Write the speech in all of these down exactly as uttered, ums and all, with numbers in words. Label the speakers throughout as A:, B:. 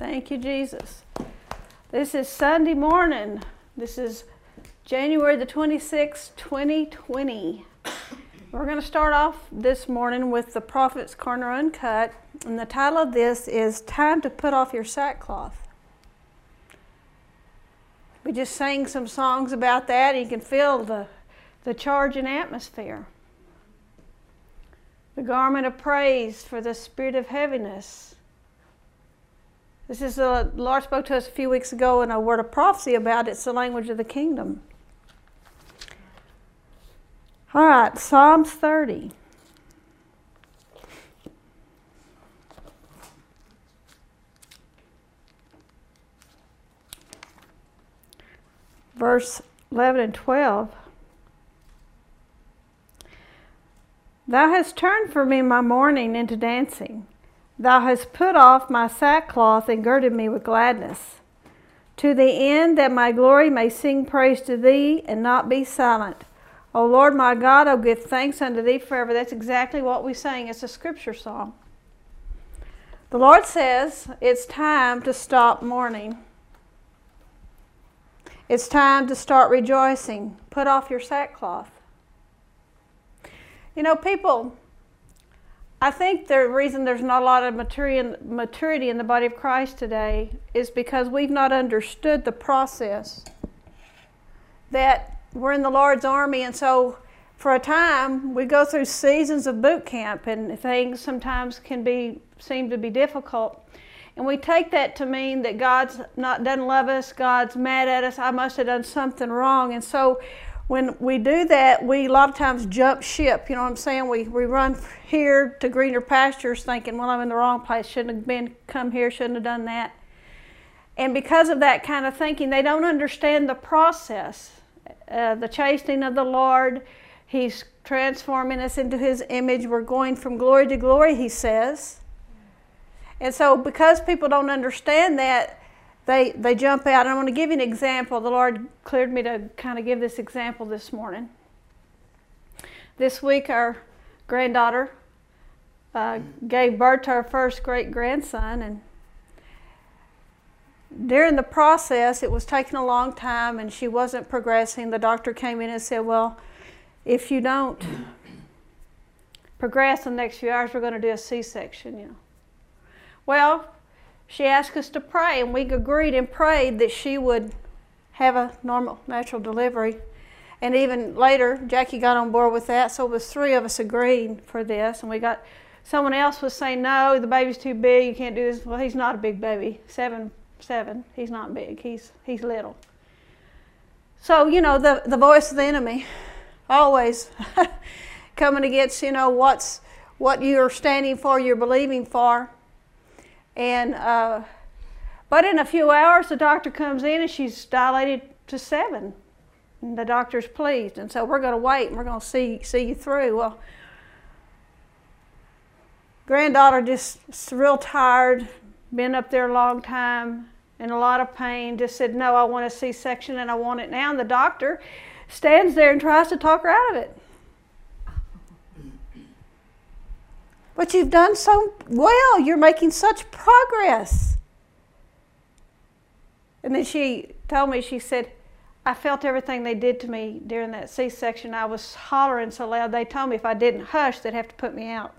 A: Thank you, Jesus. This is Sunday morning. This is January the twenty-sixth, twenty twenty. We're going to start off this morning with the Prophet's Corner Uncut, and the title of this is Time to Put Off Your Sackcloth. We just sang some songs about that, and you can feel the, the charge and atmosphere. The garment of praise for the spirit of heaviness. This is the Lord spoke to us a few weeks ago in a word of prophecy about it. It's the language of the kingdom. All right, Psalms thirty. Verse eleven and twelve. Thou hast turned for me my mourning into dancing. Thou hast put off my sackcloth and girded me with gladness, to the end that my glory may sing praise to thee and not be silent. O Lord my God, I'll give thanks unto thee forever. That's exactly what we sang. It's a scripture song. The Lord says it's time to stop mourning. It's time to start rejoicing. Put off your sackcloth. You know, people, I think the reason there's not a lot of maturity in the body of Christ today is because we've not understood the process. That we're in the Lord's army, and so for a time we go through seasons of boot camp, and things sometimes can be seem to be difficult. And we take that to mean that God's not doesn't love us, God's mad at us, I must have done something wrong. And so when we do that, we a lot of times jump ship, you know what I'm saying? We we run here to greener pastures thinking, well, I'm in the wrong place, shouldn't have been come here, shouldn't have done that. And because of that kind of thinking, they don't understand the process. Uh, the chastening of the Lord, He's transforming us into His image. We're going from glory to glory, He says. And so because people don't understand that, they, they jump out. And I want to give you an example. The Lord cleared me to kind of give this example this morning. This week our granddaughter uh, gave birth to our first great-grandson, and during the process, it was taking a long time and she wasn't progressing. The doctor came in and said, well, if you don't progress in the next few hours, we're going to do a C-section. You know. Well, she asked us to pray, and we agreed and prayed that she would have a normal, natural delivery. And even later, Jackie got on board with that, so it was three of us agreeing for this. And we got, someone else was saying, no, the baby's too big, you can't do this. Well, he's not a big baby, seven Seven. He's not big. He's he's little. So, you know, the, the voice of the enemy always coming against, you know, what's what you're standing for, you're believing for. And uh, but in a few hours, the doctor comes in and she's dilated to seven. And the doctor's pleased. And so we're going to wait and we're going to see see you through. Well, granddaughter just real tired, been up there a long time, in a lot of pain, just said, no, I want a C-section and I want it now. And the doctor stands there and tries to talk her out of it. But you've done so well. You're making such progress. And then she told me, she said, I felt everything they did to me during that C-section. I was hollering so loud, they told me if I didn't hush, they'd have to put me out.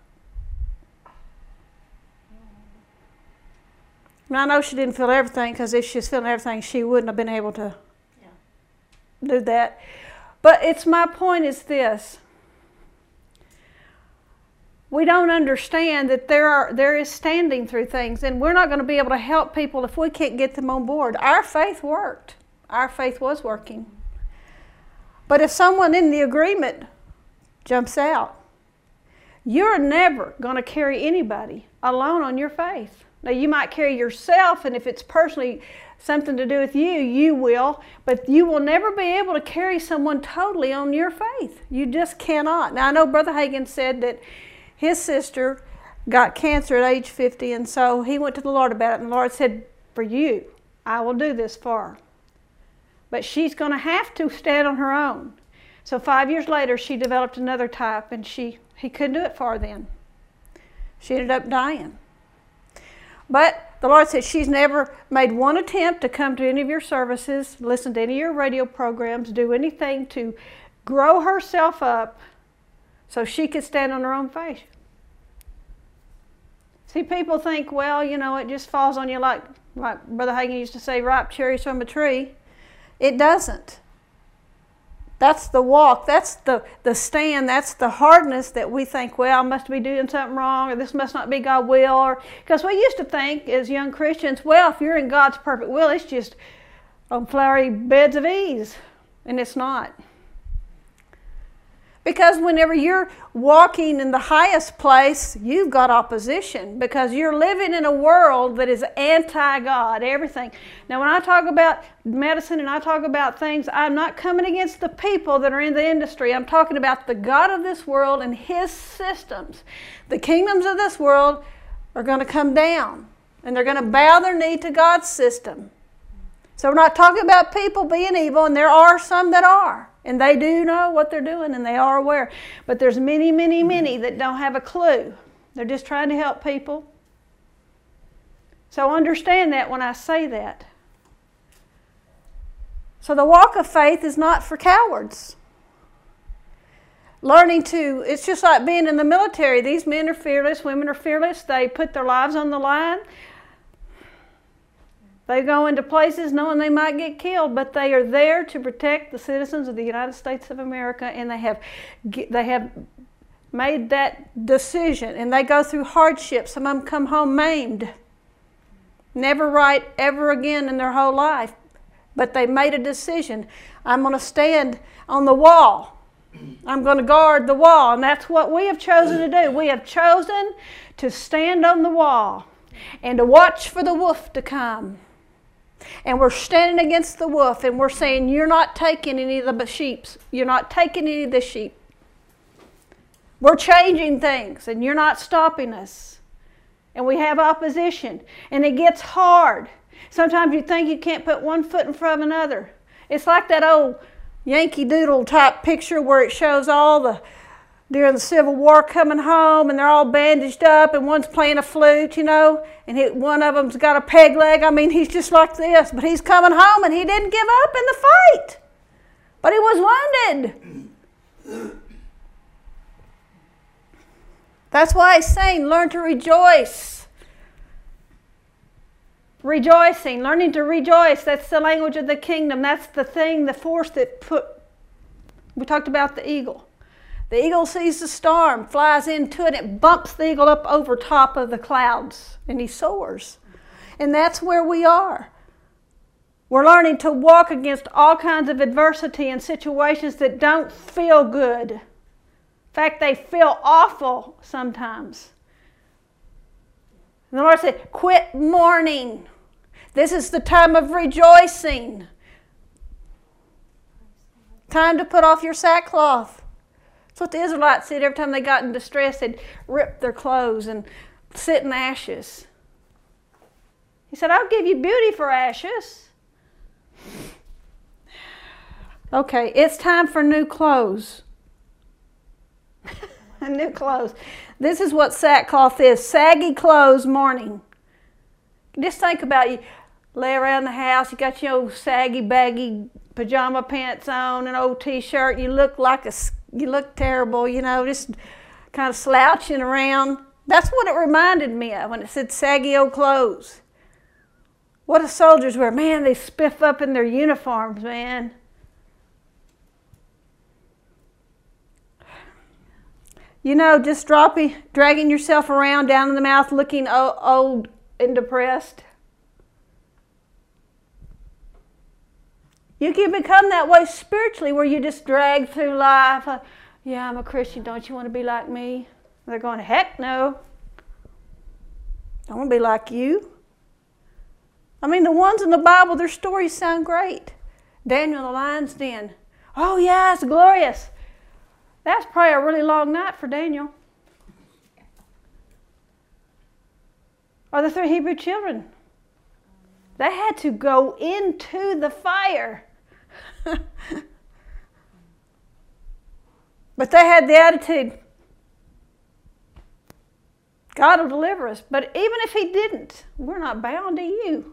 A: And I know she didn't feel everything, because if she was feeling everything, she wouldn't have been able to yeah. do that. But it's my point is this. We don't understand that there are there is standing through things, and we're not going to be able to help people if we can't get them on board. Our faith worked. Our faith was working. But if someone in the agreement jumps out, you're never going to carry anybody alone on your faith. Now, you might carry yourself, and if it's personally something to do with you, you will, but you will never be able to carry someone totally on your faith. You just cannot. Now, I know Brother Hagin said that his sister got cancer at age fifty, and so he went to the Lord about it, and the Lord said, for you, I will do this for her. But she's going to have to stand on her own. So five years later, she developed another type, and she he couldn't do it for her then. She ended up dying. But the Lord said she's never made one attempt to come to any of your services, listen to any of your radio programs, do anything to grow herself up so she could stand on her own feet. See, people think, well, you know, it just falls on you like, like Brother Hagin used to say, ripe cherries from a tree. It doesn't. That's the walk, that's the, the stand, that's the hardness that we think, well, I must be doing something wrong, or this must not be God's will. Or because we used to think as young Christians, well, if you're in God's perfect will, it's just on flowery beds of ease. And it's not. Because whenever you're walking in the highest place, you've got opposition because you're living in a world that is anti-God, everything. Now, when I talk about medicine and I talk about things, I'm not coming against the people that are in the industry. I'm talking about the God of this world and His systems. The kingdoms of this world are going to come down and they're going to bow their knee to God's system. So we're not talking about people being evil, and there are some that are. And they do know what they're doing, and they are aware. But there's many, many, many that don't have a clue. They're just trying to help people. So understand that when I say that. So the walk of faith is not for cowards. Learning to, it's just like being in the military. These men are fearless, women are fearless. They put their lives on the line. They go into places knowing they might get killed, but they are there to protect the citizens of the United States of America, and they have they have made that decision, and they go through hardships. Some of them come home maimed, never right ever again in their whole life, but they made a decision. I'm going to stand on the wall. I'm going to guard the wall, and that's what we have chosen to do. We have chosen to stand on the wall and to watch for the wolf to come. And we're standing against the wolf, and we're saying, you're not taking any of the sheep. You're not taking any of the sheep. We're changing things, and you're not stopping us. And we have opposition, and it gets hard. Sometimes you think you can't put one foot in front of another. It's like that old Yankee Doodle type picture where it shows all the during the Civil War coming home, and they're all bandaged up, and one's playing a flute, you know, and he, one of them's got a peg leg. I mean, he's just like this, but he's coming home, and he didn't give up in the fight, but he was wounded. That's why he's saying, learn to rejoice. Rejoicing, learning to rejoice, that's the language of the kingdom. That's the thing, the force that put, we talked about the eagle. The eagle sees the storm, flies into it, it bumps the eagle up over top of the clouds, and he soars. And that's where we are. We're learning to walk against all kinds of adversity and situations that don't feel good. In fact, they feel awful sometimes. And the Lord said, quit mourning. This is the time of rejoicing. Time to put off your sackcloth. That's what the Israelites did every time they got in distress. They'd rip their clothes and sit in ashes. He said, I'll give you beauty for ashes. Okay, it's time for new clothes. New clothes. This is what sackcloth is. Saggy clothes mourning. Just think about you. Lay around the house. You got your old saggy, baggy pajama pants on, an old t-shirt. You look like a You look terrible, you know, just kind of slouching around. That's what it reminded me of when it said saggy old clothes. What do soldiers wear? Man, they spiff up in their uniforms, man. You know, just dropping, dragging yourself around down in the mouth, looking old and depressed. You can become that way spiritually, where you just drag through life. Uh, yeah, I'm a Christian. Don't you want to be like me? They're going, heck no. I want to be like you. I mean, the ones in the Bible, their stories sound great. Daniel in the lion's den. Oh, yeah, it's glorious. That's probably a really long night for Daniel. Or the three Hebrew children. They had to go into the fire. But they had the attitude, God will deliver us. But even if he didn't, we're not bound to you.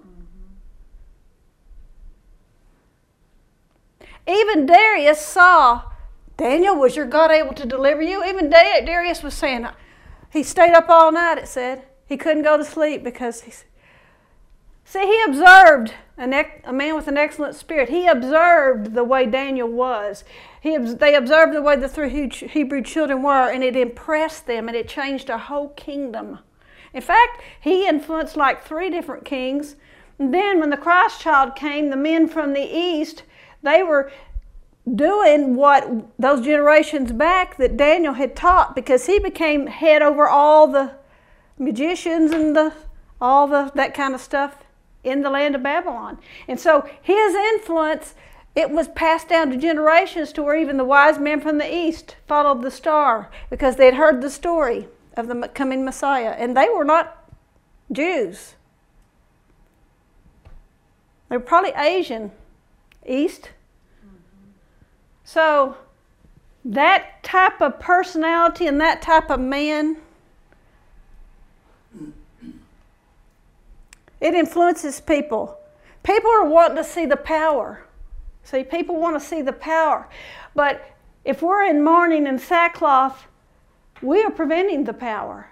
A: Mm-hmm. Even Darius saw, Daniel, was your God able to deliver you? Even Darius was saying, he stayed up all night, it said. He couldn't go to sleep because he... See, he observed an ec- a man with an excellent spirit. He observed the way Daniel was. He, they observed the way the three Hebrew children were, and it impressed them, and it changed a whole kingdom. In fact, he influenced like three different kings. And then when the Christ child came, the men from the east, they were doing what those generations back that Daniel had taught, because he became head over all the magicians and the all the that kind of stuff in the land of Babylon. And so his influence, it was passed down to generations to where even the wise men from the east followed the star because they had heard the story of the coming Messiah. And they were not Jews. They were probably Asian, East. Mm-hmm. So that type of personality and that type of man, it influences people. People are wanting to see the power. See, people want to see the power. But if we're in mourning and sackcloth, we are preventing the power.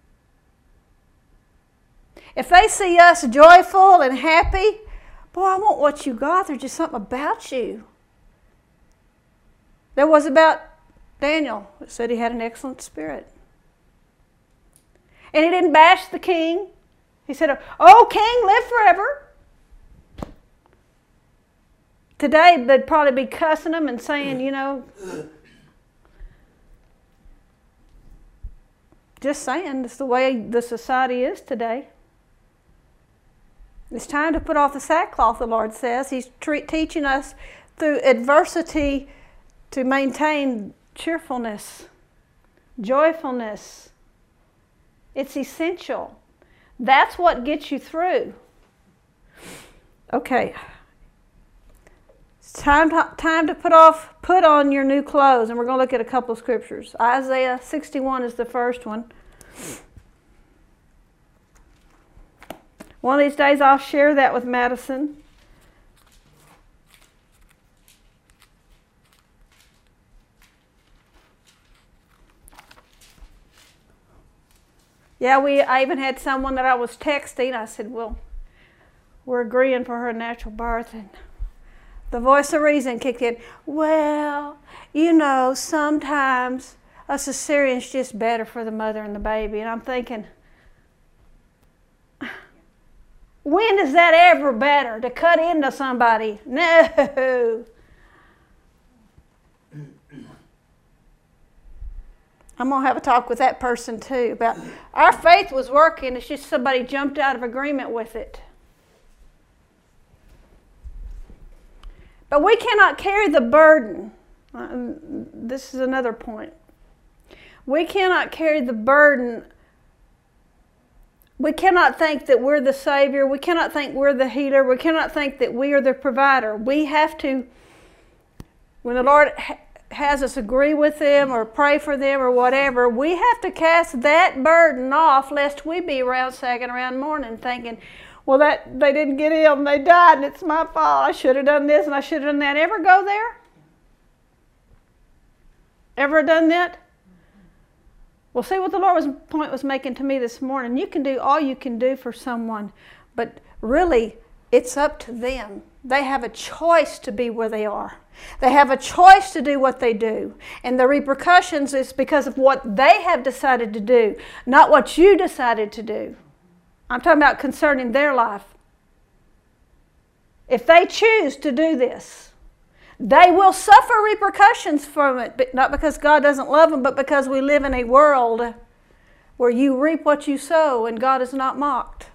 A: If they see us joyful and happy, boy, I want what you got. There's just something about you. There was about Daniel. It said he had an excellent spirit. And he didn't bash the king. He said, "Oh, king, live forever." Today, they'd probably be cussing him and saying, you know, just saying, it's the way the society is today. It's time to put off the sackcloth, the Lord says. He's tre- teaching us through adversity to maintain cheerfulness, joyfulness. It's essential. That's what gets you through. Okay. It's time to, time to put off, put on your new clothes. And we're going to look at a couple of scriptures. Isaiah sixty-one is the first one. One of these days I'll share that with Madison. Yeah, we. I even had someone that I was texting. I said, well, we're agreeing for her natural birth. And the voice of reason kicked in. Well, you know, sometimes a cesarean's just better for the mother and the baby. And I'm thinking, when is that ever better? To cut into somebody? No. I'm going to have a talk with that person too about our faith was working. It's just somebody jumped out of agreement with it. But we cannot carry the burden. Uh, this is another point. We cannot carry the burden. We cannot think that we're the Savior. We cannot think we're the healer. We cannot think that we are the provider. We have to, when the Lord ha- has us agree with them or pray for them or whatever, we have to cast that burden off lest we be around sagging around mourning thinking, well, that they didn't get ill and they died and it's my fault. I should have done this and I should have done that. Ever go there? Ever done that? Well, see what the Lord's point was making to me this morning. You can do all you can do for someone, but really it's up to them. They have a choice to be where they are. They have a choice to do what they do. And the repercussions is because of what they have decided to do, not what you decided to do. I'm talking about concerning their life. If they choose to do this, they will suffer repercussions from it, but not because God doesn't love them, but because we live in a world where you reap what you sow and God is not mocked.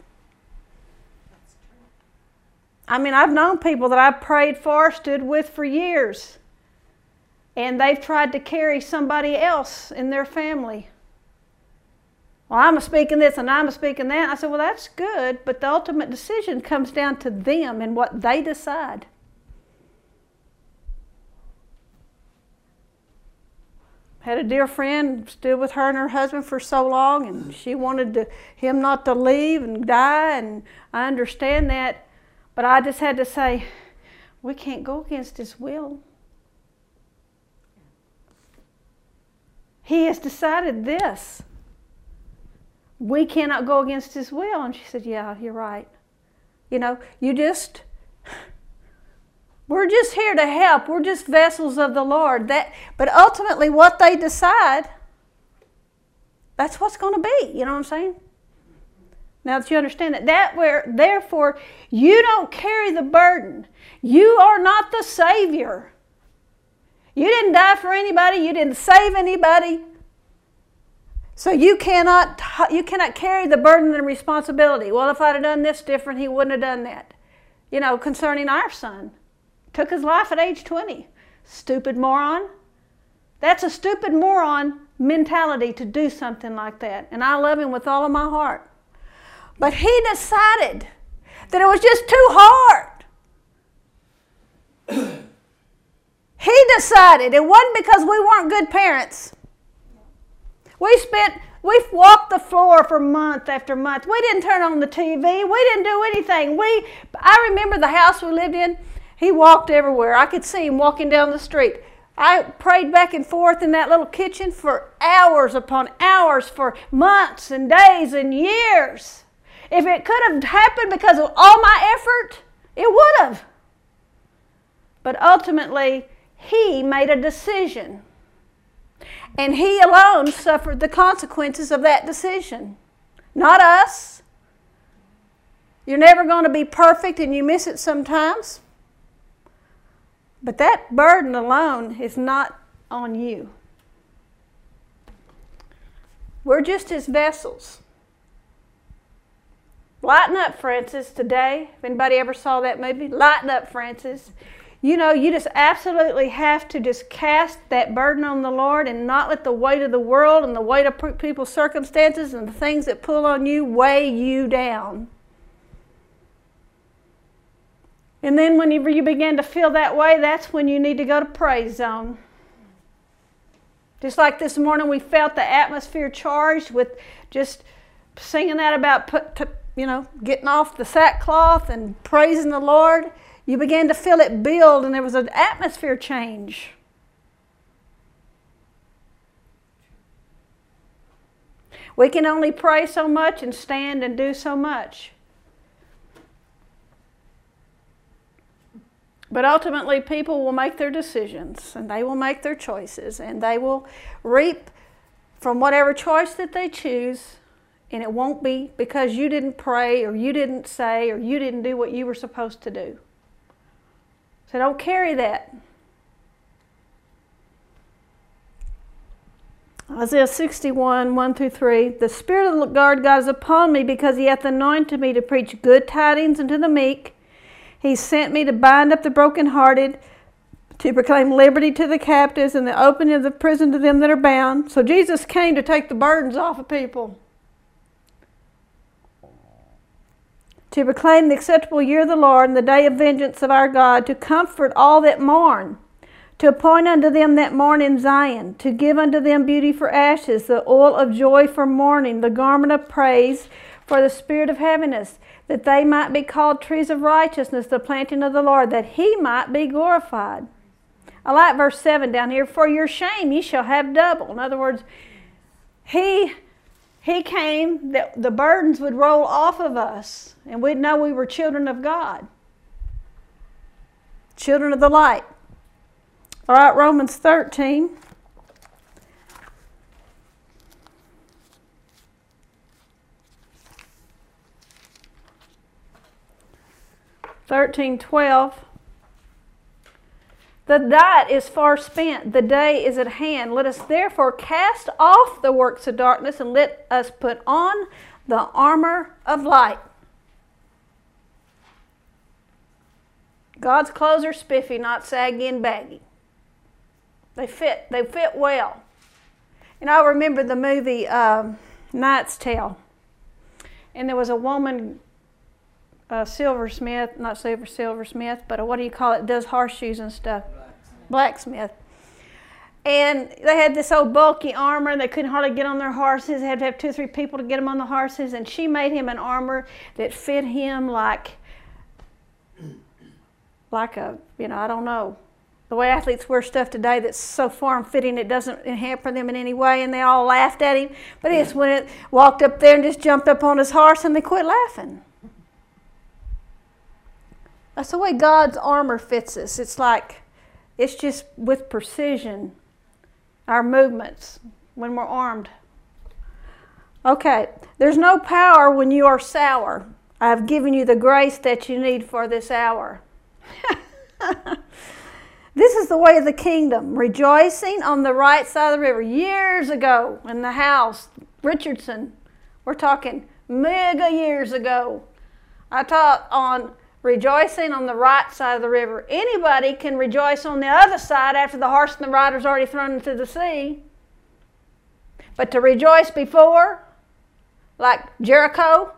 A: I mean, I've known people that I've prayed for, stood with for years, and they've tried to carry somebody else in their family. Well, I'm speaking this and I'm speaking that. I said, well, that's good, but the ultimate decision comes down to them and what they decide. Had a dear friend, stood with her and her husband for so long, and she wanted to, him not to leave and die, and I understand that. But I just had to say, we can't go against his will. He has decided this. We cannot go against his will. And she said, yeah, you're right. You know, you just... We're just here to help. We're just vessels of the Lord. That, but ultimately what they decide, that's what's going to be. You know what I'm saying? Now that you understand that, that where, therefore, you don't carry the burden. You are not the Savior. You didn't die for anybody. You didn't save anybody. So you cannot, you cannot carry the burden and responsibility. Well, if I'd have done this different, he wouldn't have done that. You know, concerning our son. Took his life at age twenty. Stupid moron. That's a stupid moron mentality to do something like that. And I love him with all of my heart. But he decided that it was just too hard. He decided. It wasn't because we weren't good parents. We spent, we walked the floor for month after month. We didn't turn on the T V. We didn't do anything. We, I remember the house we lived in. He walked everywhere. I could see him walking down the street. I prayed back and forth in that little kitchen for hours upon hours, for months and days and years. If it could have happened because of all my effort, it would have. But ultimately, he made a decision. And he alone suffered the consequences of that decision. Not us. You're never going to be perfect, and you miss it sometimes. But that burden alone is not on you. We're just his vessels. Lighten up, Francis, today. If anybody ever saw that movie, lighten up, Francis. You know, you just absolutely have to just cast that burden on the Lord and not let the weight of the world and the weight of people's circumstances and the things that pull on you weigh you down. And then whenever you begin to feel that way, that's when you need to go to praise zone. Just like this morning we felt the atmosphere charged with just singing that about, put, you know, getting off the sackcloth and praising the Lord. You began to feel it build, and there was an atmosphere change. We can only pray so much and stand and do so much. But ultimately, people will make their decisions, and they will make their choices, and they will reap from whatever choice that they choose, and it won't be because you didn't pray, or you didn't say, or you didn't do what you were supposed to do. So don't carry that. Isaiah sixty-one, one through three. The Spirit of the Lord God is upon me, because he hath anointed me to preach good tidings unto the meek. He sent me to bind up the brokenhearted, to proclaim liberty to the captives, and the opening of the prison to them that are bound. So Jesus came to take the burdens off of people. To proclaim the acceptable year of the Lord, and the day of vengeance of our God, to comfort all that mourn, to appoint unto them that mourn in Zion, to give unto them beauty for ashes, the oil of joy for mourning, the garment of praise for the spirit of heaviness, that they might be called trees of righteousness, the planting of the Lord, that he might be glorified. I like verse seven down here. For your shame ye shall have double. In other words, he, he came that the burdens would roll off of us, and we'd know we were children of God. Children of the light. All right, Romans thirteen. thirteen twelve. The night is far spent, the day is at hand. Let us therefore cast off the works of darkness, and let us put on the armor of light. God's clothes are spiffy, not saggy and baggy. They fit. They fit well. And I remember the movie um, Knight's Tale. And there was a woman, uh, silversmith, not silver silversmith, but a, what do you call it? Does horseshoes and stuff. Blacksmith. Blacksmith. And they had this old bulky armor. They couldn't hardly get on their horses. They had to have two or three people to get them on the horses. And she made him an armor that fit him like, like a, you know, I don't know. The way athletes wear stuff today that's so form-fitting it doesn't hamper them in any way. And they all laughed at him. But he just went, walked up there and just jumped up on his horse and they quit laughing. That's the way God's armor fits us. It's like, it's just with precision. Our movements when we're armed. Okay, there's no power when you are sour. I have given you the grace that you need for this hour. This is the way of the kingdom. Rejoicing on the right side of the river. Years ago in the house, Richardson, we're talking mega years ago, I taught on rejoicing on the right side of the river. Anybody can rejoice on the other side after the horse and the rider's already thrown into the sea. But to rejoice before, like Jericho.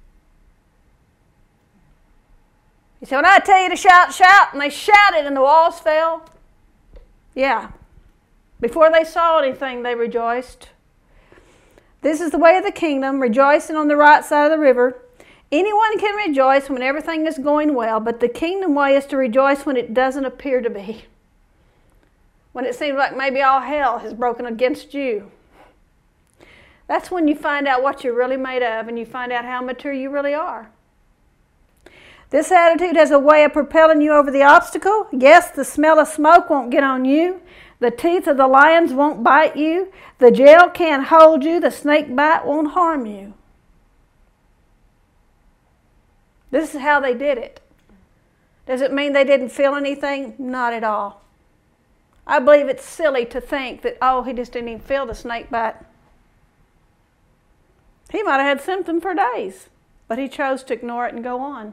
A: He said, when I tell you to shout, shout, and they shouted and the walls fell. Yeah. Before they saw anything, they rejoiced. This is the way of the kingdom, rejoicing on the right side of the river. Anyone can rejoice when everything is going well, but the kingdom way is to rejoice when it doesn't appear to be. When it seems like maybe all hell has broken against you. That's when you find out what you're really made of and you find out how mature you really are. This attitude has a way of propelling you over the obstacle. Yes, the smell of smoke won't get on you. The teeth of the lions won't bite you. The jail can't hold you. The snake bite won't harm you. This is how they did it. Does it mean they didn't feel anything? Not at all. I believe it's silly to think that, oh, he just didn't even feel the snake bite. He might have had symptoms for days, but he chose to ignore it and go on.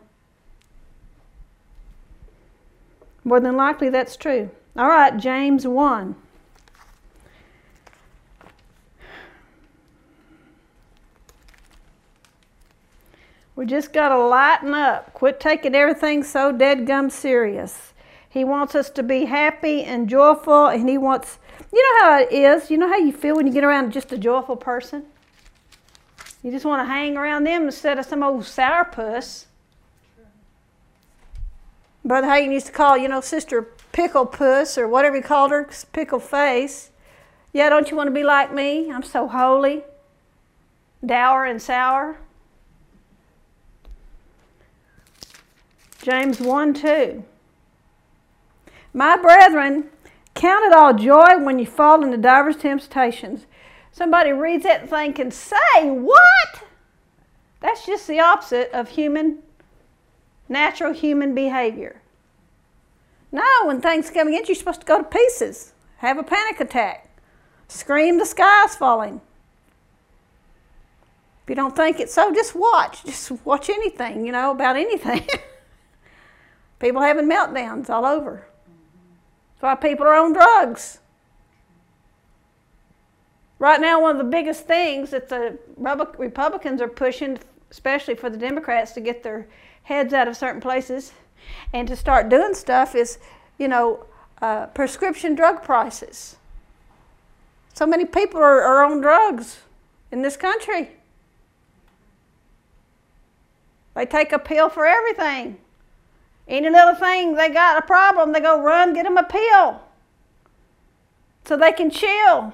A: More than likely, that's true. All right, James one. We just got to lighten up. Quit taking everything so dead-gum serious. He wants us to be happy and joyful, and he wants, you know how it is. You know how you feel when you get around just a joyful person? You just want to hang around them instead of some old sourpuss. Brother Hagin used to call, you know, Sister Pickle Puss, or whatever he called her, Pickle Face. Yeah, don't you want to be like me? I'm so holy, dour and sour. James one two. My brethren, count it all joy when you fall into divers temptations. Somebody reads that and thinking, say what? That's just the opposite of human, natural human behavior. No, when things come against you, you're supposed to go to pieces, have a panic attack, scream the sky's falling. If you don't think it's so, just watch. Just watch anything, you know, about anything. People having meltdowns all over. That's why people are on drugs. Right now, one of the biggest things that the Republicans are pushing, especially for the Democrats, to get their heads out of certain places and to start doing stuff is, you know, uh, prescription drug prices. So many people are, are on drugs in this country. They take a pill for everything. Any little thing, they got a problem, they go run, get them a pill so they can chill.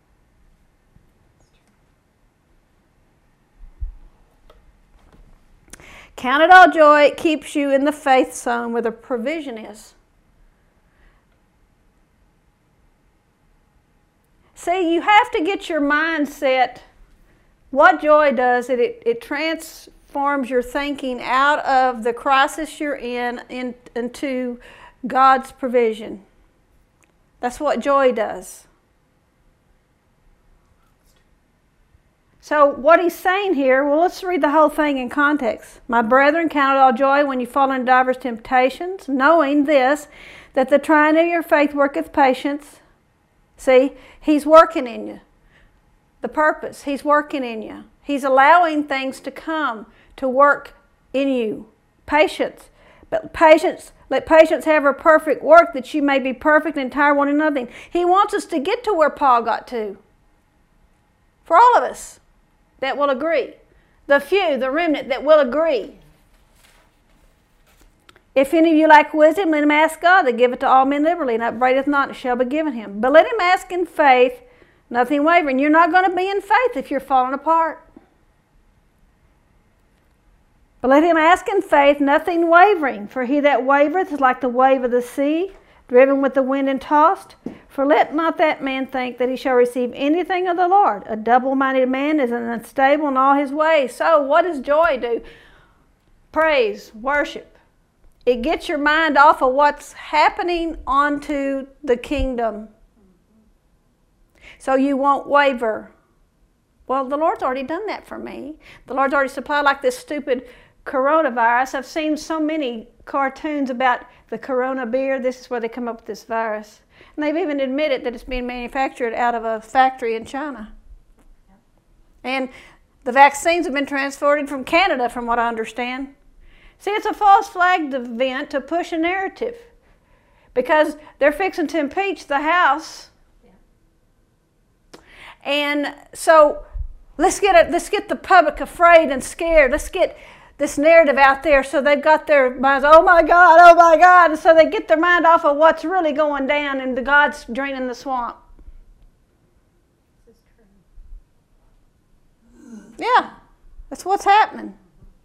A: Count it all joy, it keeps you in the faith zone where the provision is. See, you have to get your mindset. What joy does, it, it, it transforms your thinking out of the crisis you're in, in into God's provision. That's what joy does. So what he's saying here, well, let's read the whole thing in context. My brethren, count it all joy when you fall into divers temptations, knowing this, that the trying of your faith worketh patience. See, he's working in you. The purpose, he's working in you. He's allowing things to come to work in you. Patience. But patience, Let patience have her perfect work, that you may be perfect and entire, wanting nothing. He wants us to get to where Paul got to. For all of us that will agree. The few, the remnant that will agree. If any of you lack wisdom, let him ask God, that giveth to all men liberally, and upbraideth not, and it shall be given him. But let him ask in faith, nothing wavering. You're not going to be in faith if you're falling apart. But let him ask in faith, nothing wavering. For he that wavereth is like the wave of the sea, driven with the wind and tossed. For let not that man think that he shall receive anything of the Lord. A double-minded man is unstable in all his ways. So what does joy do? Praise, worship. It gets your mind off of what's happening onto the kingdom. So you won't waver. Well, the Lord's already done that for me. The Lord's already supplied, like this stupid coronavirus. I've seen so many cartoons about the corona beer. This is where they come up with this virus. And they've even admitted that it's being manufactured out of a factory in China. And the vaccines have been transported from Canada, from what I understand. See, it's a false flag event to push a narrative. Because they're fixing to impeach the House. And so let's get it, let's get the public afraid and scared. Let's get this narrative out there, so they've got their minds, oh my God, oh my God, and so they get their mind off of what's really going down, and the God's draining the swamp. Yeah, that's what's happening.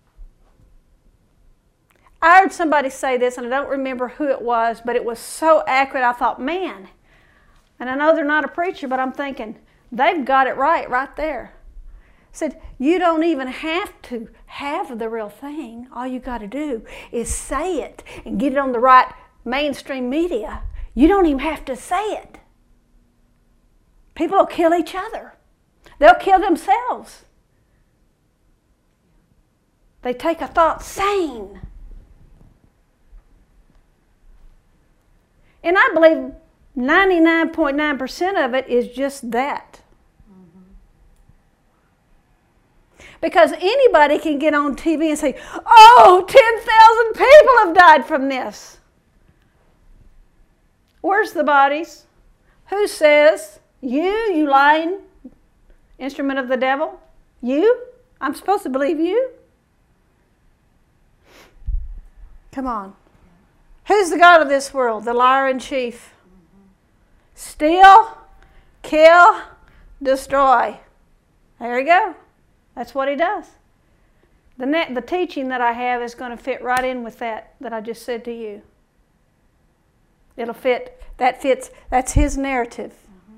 A: I heard somebody say this, and I don't remember who it was, but it was so accurate. I thought, man, and I know they're not a preacher, but I'm thinking, they've got it right, right there. Said, you don't even have to have the real thing. All you got to do is say it and get it on the right mainstream media. You don't even have to say it. People will kill each other. They'll kill themselves. They take a thought sane. And I believe ninety-nine point nine percent of it is just that. Because anybody can get on T V and say, oh, ten thousand people have died from this. Where's the bodies? Who says? You, you lying instrument of the devil? You? I'm supposed to believe you? Come on. Who's the God of this world? The liar in chief. Steal, kill, destroy. There you go. That's what he does. The, net, the teaching that I have is going to fit right in with that, that I just said to you. It'll fit, that fits, that's his narrative.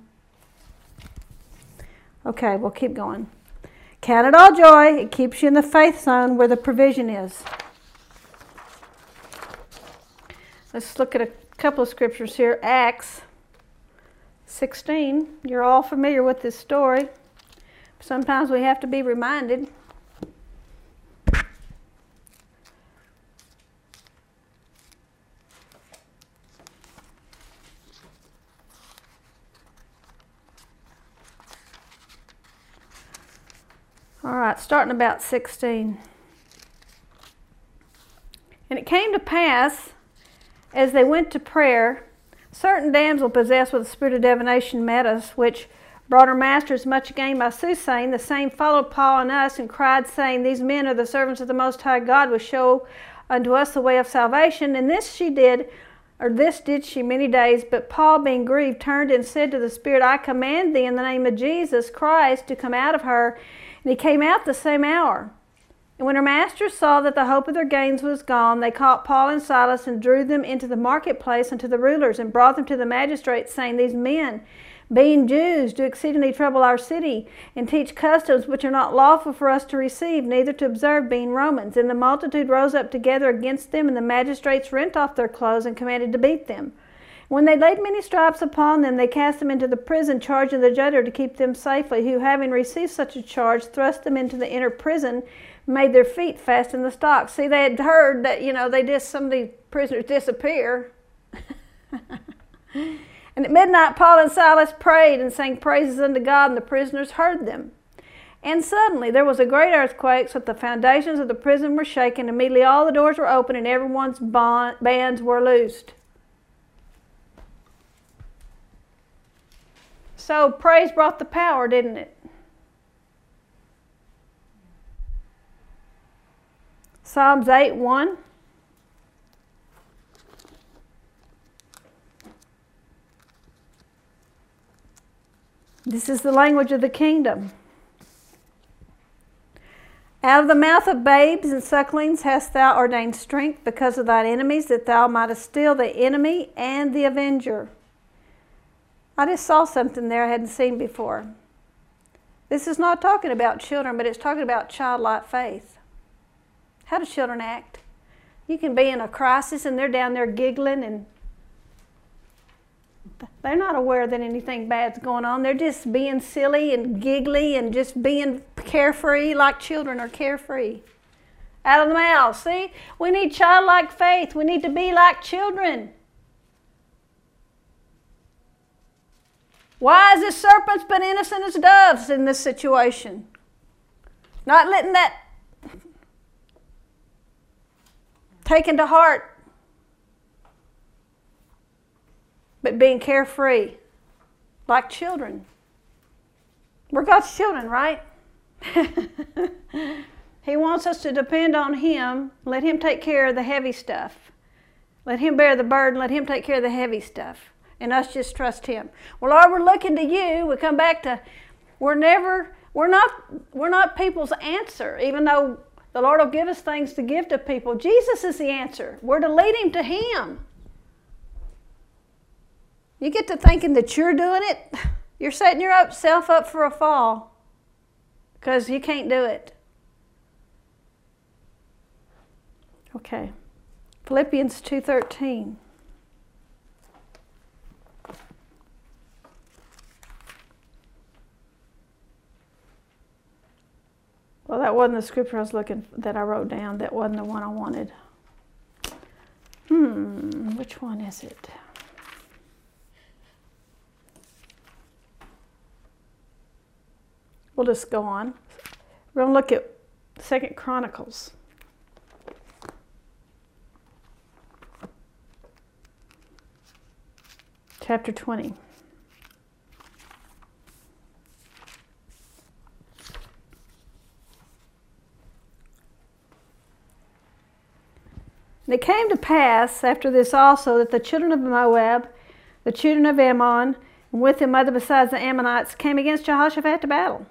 A: Okay, we'll keep going. Count it all joy. It keeps you in the faith zone where the provision is. Let's look at a couple of scriptures here. Acts sixteen. You're all familiar with this story. Sometimes we have to be reminded. All right, starting about sixteen. And it came to pass, as they went to prayer, certain damsel possessed with the spirit of divination met us, which brought her masters much gain by soothsaying. The same followed Paul and us, and cried, saying, these men are the servants of the Most High God, which show unto us the way of salvation. And this she did, or this did she many days. But Paul, being grieved, turned and said to the spirit, I command thee in the name of Jesus Christ to come out of her. And he came out the same hour. And when her masters saw that the hope of their gains was gone, they caught Paul and Silas and drew them into the marketplace unto the rulers, and brought them to the magistrates, saying, these men, being Jews, do exceedingly trouble our city, and teach customs which are not lawful for us to receive, neither to observe, being Romans. And the multitude rose up together against them, and the magistrates rent off their clothes, and commanded to beat them. When they laid many stripes upon them, they cast them into the prison, charging the jailer to keep them safely, who, having received such a charge, thrust them into the inner prison, made their feet fast in the stocks. See, they had heard that, you know, they just, some of these prisoners disappear. And at midnight, Paul and Silas prayed and sang praises unto God, and the prisoners heard them. And suddenly there was a great earthquake, so that the foundations of the prison were shaken. Immediately all the doors were opened, and everyone's bond, bands were loosed. So praise brought the power, didn't it? Psalms eight one. This is the language of the kingdom. Out of the mouth of babes and sucklings hast thou ordained strength because of thine enemies, that thou mightest still the enemy and the avenger. I just saw something there I hadn't seen before. This is not talking about children, but it's talking about childlike faith. How do children act? You can be in a crisis and they're down there giggling, and they're not aware that anything bad's going on. They're just being silly and giggly and just being carefree, like children are carefree. Out of the mouth. See? We need childlike faith. We need to be like children. Wise as serpents, but innocent as doves in this situation. Not letting that taken to heart, but being carefree, like children. We're God's children, right? He wants us to depend on Him. Let Him take care of the heavy stuff. Let Him bear the burden. Let Him take care of the heavy stuff. And us just trust Him. Well, Lord, we're looking to You. We come back to, we're never, we're not, we're not people's answer, even though the Lord will give us things to give to people. Jesus is the answer. We're to lead Him to Him. You get to thinking that you're doing it, you're setting yourself up for a fall because you can't do it. Okay. Philippians two thirteen. Well, that wasn't the scripture I was looking that I wrote down. That wasn't the one I wanted. Hmm, which one is it? We'll just go on. We're going to look at Second Chronicles. Chapter twenty. And it came to pass after this also that the children of Moab, the children of Ammon, and with them other besides the Ammonites, came against Jehoshaphat to battle.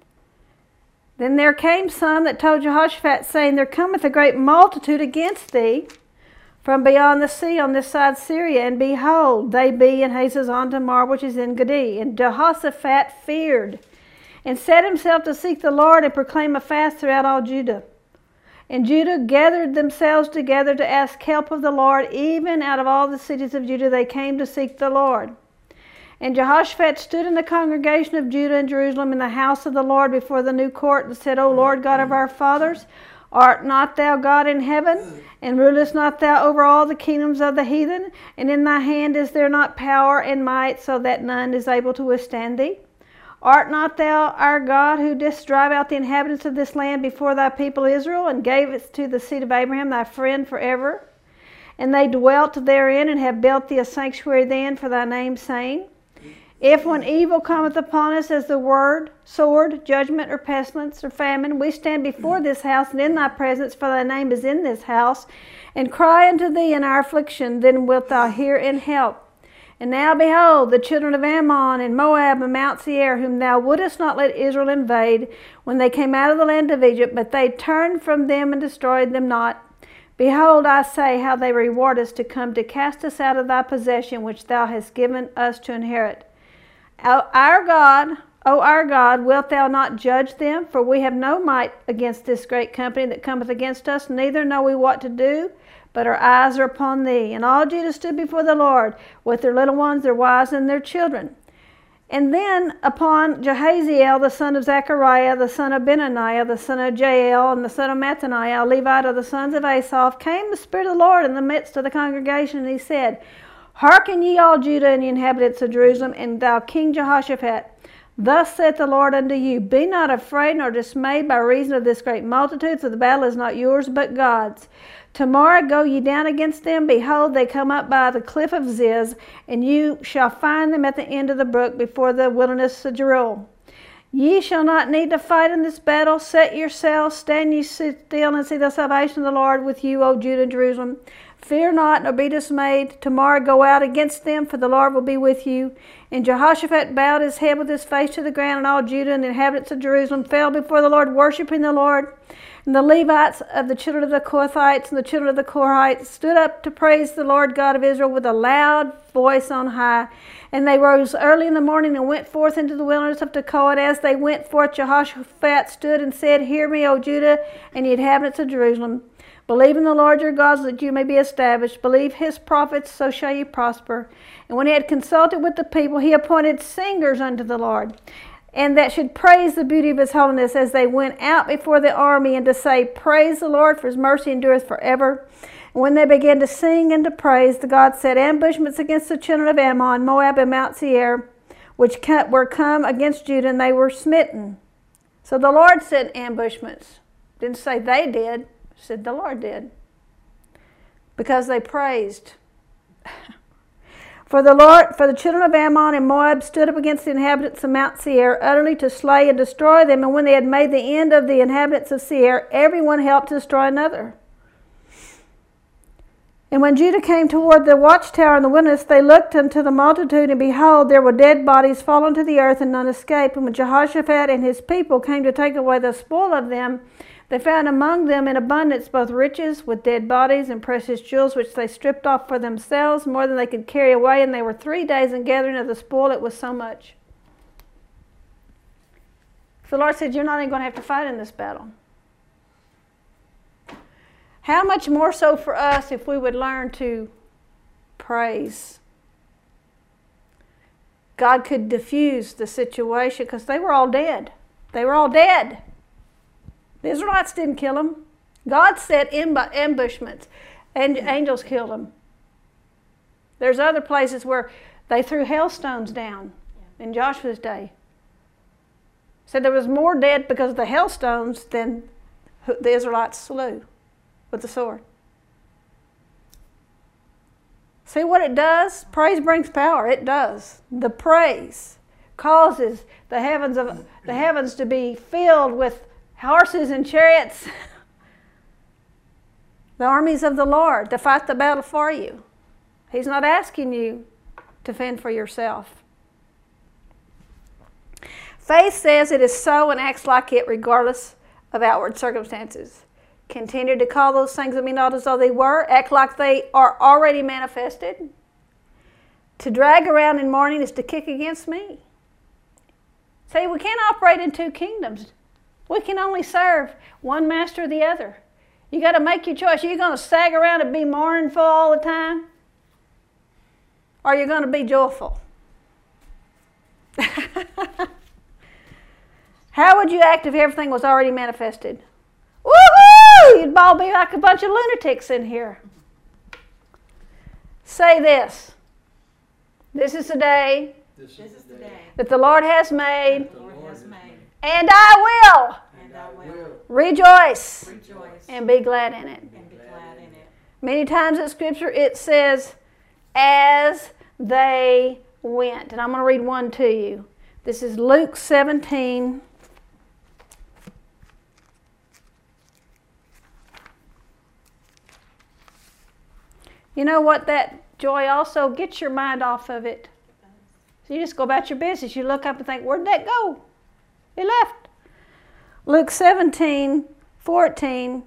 A: Then there came some that told Jehoshaphat, saying, There cometh a great multitude against thee from beyond the sea on this side Syria, and behold, they be in Hazazon Tamar, which is in Gedi. And Jehoshaphat feared, and set himself to seek the Lord, and proclaim a fast throughout all Judah. And Judah gathered themselves together to ask help of the Lord. Even out of all the cities of Judah they came to seek the Lord. And Jehoshaphat stood in the congregation of Judah and Jerusalem in the house of the Lord before the new court, and said, O Lord God of our fathers, art not thou God in heaven? And rulest not thou over all the kingdoms of the heathen? And in thy hand is there not power and might, so that none is able to withstand thee? Art not thou our God, who didst drive out the inhabitants of this land before thy people Israel, and gave it to the seed of Abraham thy friend forever? And they dwelt therein, and have built thee a sanctuary therein for thy name, saying, If when evil cometh upon us as the word, sword, judgment, or pestilence, or famine, we stand before this house and in thy presence, for thy name is in this house, and cry unto thee in our affliction, then wilt thou hear and help. And now behold, the children of Ammon and Moab and Mount Seir, whom thou wouldest not let Israel invade, when they came out of the land of Egypt, but they turned from them and destroyed them not. Behold, I say, how they reward us to come to cast us out of thy possession, which thou hast given us to inherit. Our God, O our God, wilt thou not judge them? For we have no might against this great company that cometh against us, neither know we what to do, but our eyes are upon thee. And all Judah stood before the Lord, with their little ones, their wives, and their children. And then upon Jahaziel, the son of Zechariah, the son of Benaniah, the son of Jael, and the son of Mattaniah, a Levite of the sons of Asaph, came the Spirit of the Lord in the midst of the congregation, and he said, Hearken ye all Judah and the inhabitants of Jerusalem, and thou King Jehoshaphat, Thus saith the Lord unto you, be not afraid nor dismayed by reason of this great multitude, for the battle is not yours but God's. Tomorrow go ye down against them. Behold, they come up by the cliff of Ziz, and you shall find them at the end of the brook before the wilderness of Jeruel. Ye shall not need to fight in this battle. Set yourselves, stand ye still, and see the salvation of the Lord with you, O Judah and Jerusalem. Fear not, nor be dismayed. Tomorrow go out against them, for the Lord will be with you. And Jehoshaphat bowed his head with his face to the ground, and all Judah and the inhabitants of Jerusalem fell before the Lord, worshiping the Lord. And the Levites of the children of the Kohathites and the children of the Korahites stood up to praise the Lord God of Israel with a loud voice on high. And they rose early in the morning and went forth into the wilderness of Tekoa. And as they went forth, Jehoshaphat stood and said, Hear me, O Judah, and the inhabitants of Jerusalem. Believe in the Lord your God, so that you may be established. Believe his prophets, so shall you prosper. And when he had consulted with the people, he appointed singers unto the Lord, and that should praise the beauty of his holiness as they went out before the army, and to say, Praise the Lord, for his mercy endureth forever. And when they began to sing and to praise, the God set ambushments against the children of Ammon, Moab, and Mount Seir, which were come against Judah, and they were smitten. So the Lord set ambushments. Didn't say they did. Said the Lord did, because they praised. For the Lord, for the children of Ammon and Moab stood up against the inhabitants of Mount Seir, utterly to slay and destroy them. And when they had made the end of the inhabitants of Seir, everyone helped to destroy another. And when Judah came toward the watchtower in the wilderness, they looked unto the multitude, and behold, there were dead bodies fallen to the earth, and none escaped. And when Jehoshaphat and his people came to take away the spoil of them, they found among them in abundance both riches with dead bodies and precious jewels, which they stripped off for themselves, more than they could carry away. And they were three days in gathering of the spoil. It was so much. So the Lord said, you're not even going to have to fight in this battle. How much more so for us if we would learn to praise? God could diffuse the situation, because they were all dead. They were all dead. The Israelites didn't kill them. God set ambushments, and angels killed them. There's other places where they threw hailstones down in Joshua's day. Said there was more dead because of the hailstones than the Israelites slew with the sword. See what it does? Praise brings power. It does. The praise causes the heavens of the heavens to be filled with horses and chariots, the armies of the Lord, to fight the battle for you. He's not asking you to fend for yourself. Faith says it is so and acts like it regardless of outward circumstances. Continue to call those things that be not as though they were. Act like they are already manifested. To drag around in mourning is to kick against me. See, we can't operate in two kingdoms. We can only serve one master or the other. You got to make your choice. Are you going to sag around and be mournful all the time? Or are you going to be joyful? How would you act if everything was already manifested? Woohoo! You'd all be like a bunch of lunatics in here. Say this. This is the day,
B: this is the day
A: that the Lord has made.
B: the Lord has made.
A: And I will,
B: And I will
A: rejoice,
B: rejoice
A: and be glad in it.
B: and be glad in it.
A: Many times in Scripture it says, as they went. And I'm going to read one to you. This is Luke seventeen. You know what? That joy also gets your mind off of it. So you just go about your business. You look up and think, where'd that go? It left. Luke seventeen, fourteen.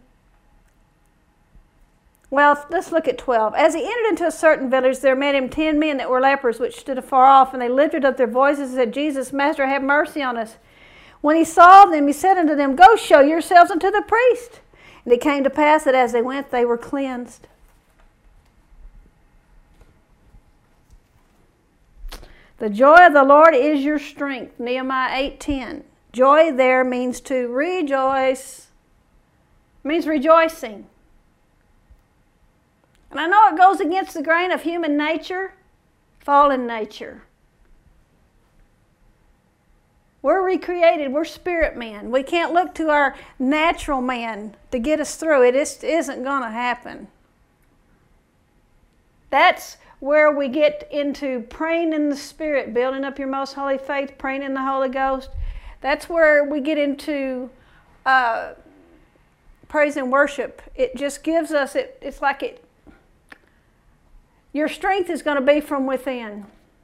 A: Well, let's look at twelve. As he entered into a certain village, there met him ten men that were lepers, which stood afar off, and they lifted up their voices and said, Jesus, Master, have mercy on us. When he saw them, he said unto them, Go show yourselves unto the priest. And it came to pass that as they went, they were cleansed. The joy of the Lord is your strength, Nehemiah eight ten. Joy there means to rejoice. It means rejoicing. And I know it goes against the grain of human nature, fallen nature. We're recreated. We're spirit men. We can't look to our natural man to get us through. It just isn't going to happen. That's where we get into praying in the Spirit, building up your most holy faith, praying in the Holy Ghost. That's where we get into uh, praise and worship. It just gives us, it, it's like it, your strength is going to be from within.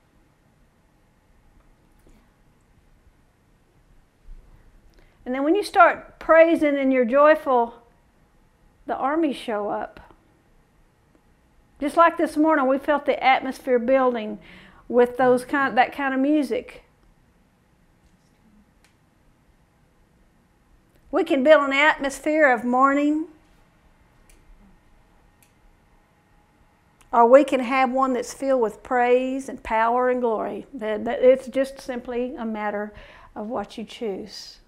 A: And then when you start praising and you're joyful, the armies show up. Just like this morning, we felt the atmosphere building with those kind, that kind of music. We can build an atmosphere of mourning, or we can have one that's filled with praise and power and glory. It's just simply a matter of what you choose.